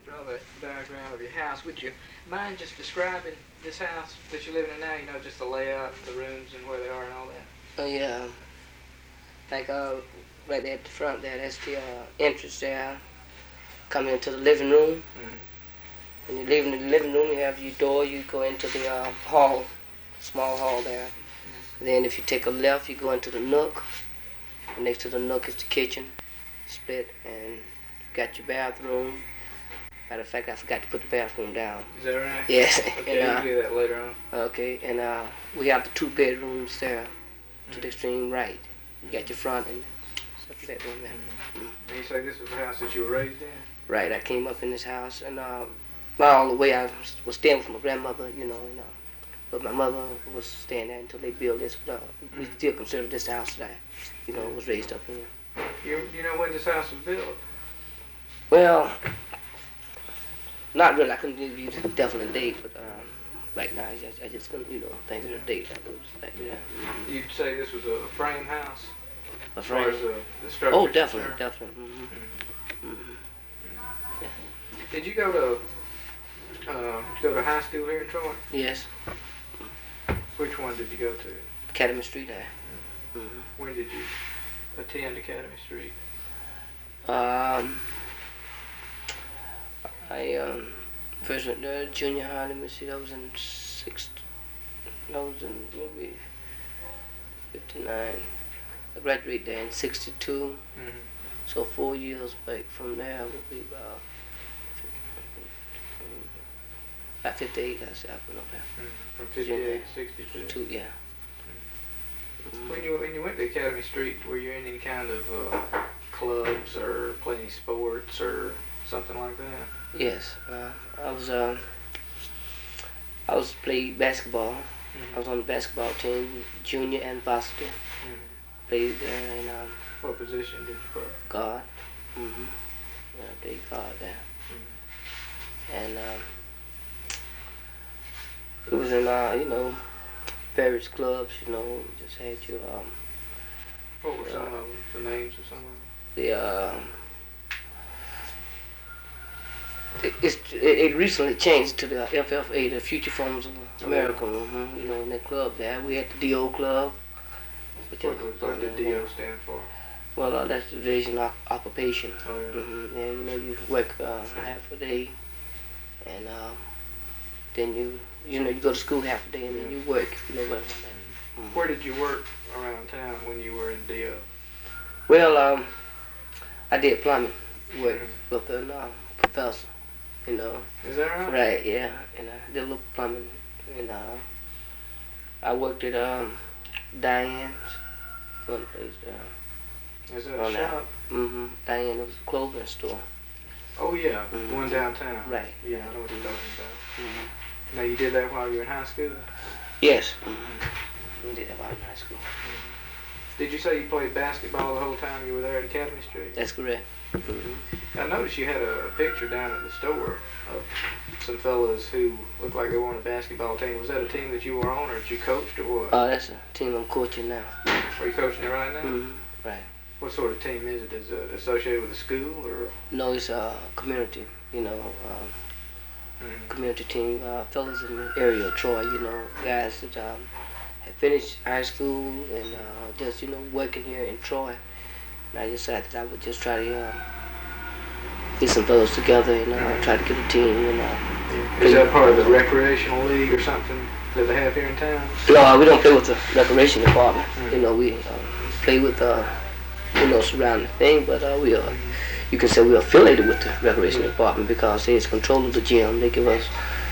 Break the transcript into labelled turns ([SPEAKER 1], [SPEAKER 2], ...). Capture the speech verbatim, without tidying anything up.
[SPEAKER 1] all the diagram of your house. Would you mind just describing this house that you're living in now? You know, just the layout, the rooms, and where they are, and all that.
[SPEAKER 2] Oh yeah. Like uh, right there at the front there, that's the uh, entrance there. Coming into the living room.
[SPEAKER 1] Mm-hmm.
[SPEAKER 2] When you're leaving the living room, you have your door. You go into the uh, hall, small hall there. Mm-hmm. Then if you take a left, you go into the nook. And next to the nook is the kitchen, split, and you got your bathroom. Matter of fact, I forgot to put the bathroom down.
[SPEAKER 1] Is that right?
[SPEAKER 2] Yes.
[SPEAKER 1] Okay, and, uh, you do that later on.
[SPEAKER 2] Okay, and uh, we have the two bedrooms there mm-hmm. to the extreme right. You got your front and second bedroom there.
[SPEAKER 1] Mm-hmm. Mm-hmm. And you say this was the house that you were raised in?
[SPEAKER 2] Right, I came up in this house, and uh, all the way I was staying with my grandmother, you know, and, uh, but my mother was staying there until they built this. But, uh, mm-hmm. we still consider this house that I, you know, was raised up in.
[SPEAKER 1] You, you know when this house was built?
[SPEAKER 2] Well, not really. I couldn't give you a definite date, but um, right now I just, I just couldn't, you know, think of the date. I was like, yeah. Mm-hmm.
[SPEAKER 1] You'd say this was a frame house?
[SPEAKER 2] A frame?
[SPEAKER 1] As far as the, the structure?
[SPEAKER 2] Oh, definitely, definitely. Mm-hmm. Mm-hmm. Mm-hmm. Yeah.
[SPEAKER 1] Did you go to uh, go to high school here in Troy?
[SPEAKER 2] Yes.
[SPEAKER 1] Which one did you go to?
[SPEAKER 2] Academy Street there. Mm-hmm.
[SPEAKER 1] When did you attend Academy Street?
[SPEAKER 2] Um, I um, first went to junior high. Let me see. That was in six. That was in maybe fifty-nine. I graduated there in sixty-two. Mm-hmm. So four years back from there would be about about fifty-eight. I said I went up there.
[SPEAKER 1] Mm-hmm. From fifty-eight to sixty-two.
[SPEAKER 2] Two, yeah.
[SPEAKER 1] Mm-hmm. When you when you went to Academy Street, were you in any kind of uh, clubs or playing sports or something like that?
[SPEAKER 2] Yes, uh, I was. Um, I was played basketball. Mm-hmm. I was on the basketball team, junior and varsity. Mm-hmm. Played there in. Um,
[SPEAKER 1] what position did you play?
[SPEAKER 2] Guard. Mm-hmm. Yeah, I played guard there. Mm-hmm. And um, it was in uh, you know, various clubs. You know, you just had your um.
[SPEAKER 1] What were some uh, of them? The names of some of them?
[SPEAKER 2] The uh. It, it's, it, it recently changed to the F F A, the Future Forms of America. Mm-hmm. You know, in that club there, we had the D O Club.
[SPEAKER 1] What does the D O stand for?
[SPEAKER 2] Well, uh, that's Division of Occupation.
[SPEAKER 1] Oh, yeah.
[SPEAKER 2] Mm-hmm. And, you know, you work uh, half a day, and uh, then you, you know, you go to school half a day, and then you work. You know what I'm saying? Mm-hmm.
[SPEAKER 1] Where did you work around town when you were in D O?
[SPEAKER 2] Well, um, I did plumbing work
[SPEAKER 1] mm-hmm.
[SPEAKER 2] with a uh, professor. You know.
[SPEAKER 1] Is that right?
[SPEAKER 2] Right, yeah. And I did a little plumbing. And uh, I worked at um, Diane's, one place there.
[SPEAKER 1] Is that a shop?
[SPEAKER 2] Mm-hmm. Diane, it was a clothing store.
[SPEAKER 1] Oh, yeah.
[SPEAKER 2] Mm-hmm.
[SPEAKER 1] The one downtown.
[SPEAKER 2] Right.
[SPEAKER 1] Yeah, I know what you're talking about. Mm-hmm. Now, you did that while you were in high school?
[SPEAKER 2] Yes. Mm-hmm. We did that while I was in high school.
[SPEAKER 1] Mm-hmm. Did you say you played basketball the whole time you were there at Academy Street?
[SPEAKER 2] That's correct. Mm-hmm.
[SPEAKER 1] I noticed you had a picture down at the store of some fellas who looked like they were on a basketball team. Was that a team that you were on, or that you coached, or what?
[SPEAKER 2] Oh, uh, that's a team I'm coaching now.
[SPEAKER 1] Are you coaching it right now?
[SPEAKER 2] Mm-hmm. Right.
[SPEAKER 1] What sort of team is it? Is it associated with a school, or?
[SPEAKER 2] No, it's a community, you know, um, mm-hmm. community team. Uh, fellas in the area of Troy, you know, guys that um, had finished high school and uh, just, you know, working here in Troy. And I decided that I would just try to uh, get some fellows together and uh, try to get a team. And, uh,
[SPEAKER 1] Is that part of the recreational league or something that they have here in town?
[SPEAKER 2] No, we don't play with the recreation department.
[SPEAKER 1] Mm-hmm.
[SPEAKER 2] You know, we uh, play with, uh, you know, surrounding thing, but uh, we are, you can say we're affiliated with the recreation mm-hmm. department because they control the gym. They give us